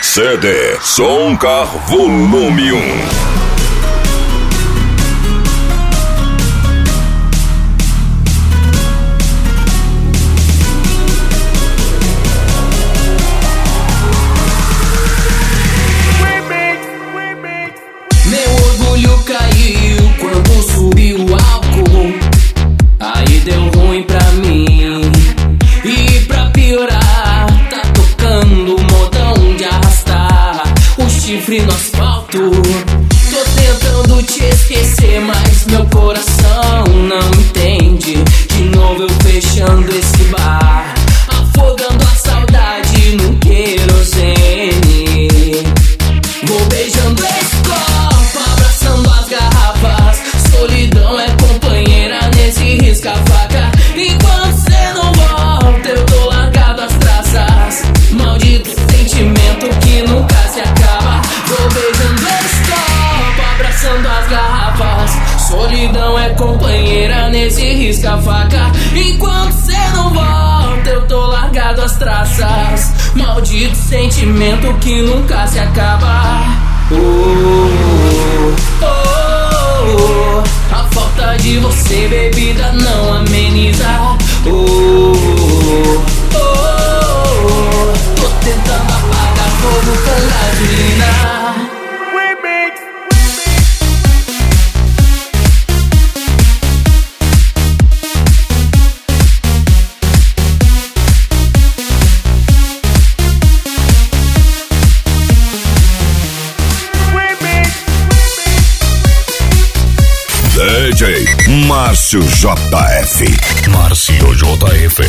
CD Soncar Volume 1. No asfalto, tô tentando te esquecer, mas meu coração não entende. De novo eu fechando esse bar, afogando a saudade no querosene. Vou beijando esse copo, abraçando as garrafas. Solidão é companheira nesse risca-faca. Enquanto cê não volta, eu tô largado as traças. Maldito sentimento que nunca se acaba. Vou beijando esse copo, abraçando as garrafas. Solidão é companheira nesse risca-faca. Enquanto cê não volta, eu tô largado as traças. Maldito sentimento que nunca se acaba. A falta de você, bebida, não ameniza. Tô tentando apagar fogo com gasolina. DJ Márcio JF. Márcio JF.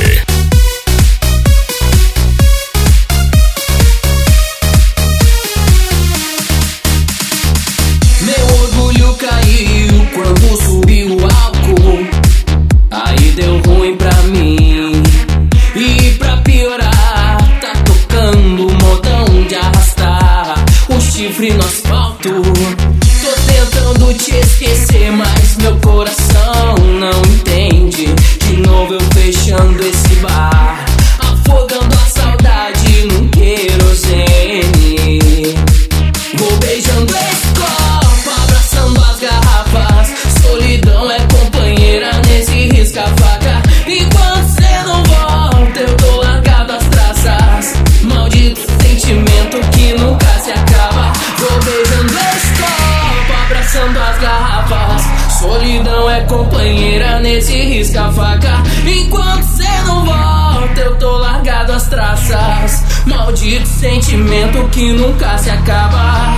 Meu orgulho caiu quando subiu o álcool. Aí deu ruim pra mim. E pra piorar, tá tocando modão de arrastar o chifre no asfalto. Tô tentando te esquecer, mas meu coração não entende. De novo eu fechando esse bar, afogando a saudade num querosene. Vou beijando esse copo, abraçando as garrafas. Solidão é companheira nesse risca-faca. Enquanto cê não volta, eu tô largado as traças. Maldito sentimento que nunca se acaba. Vou beijando esse copo, abraçando as garrafas. Solidão é companheira nesse risca-faca. Enquanto cê não volta, eu tô largado as traças. Maldito sentimento que nunca se acaba.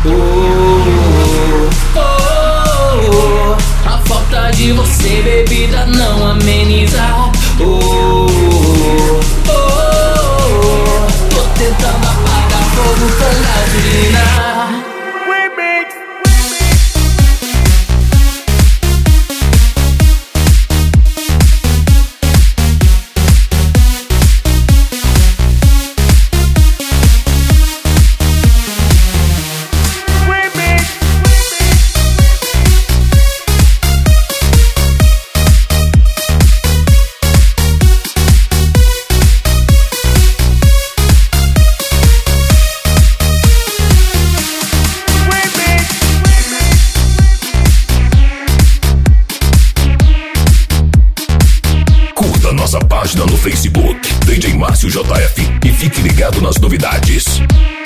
A falta de você, bebida, não ameniza. Tô tentando apagar fogo com gasolina. Página no Facebook, DJ Márcio JF, e fique ligado nas novidades.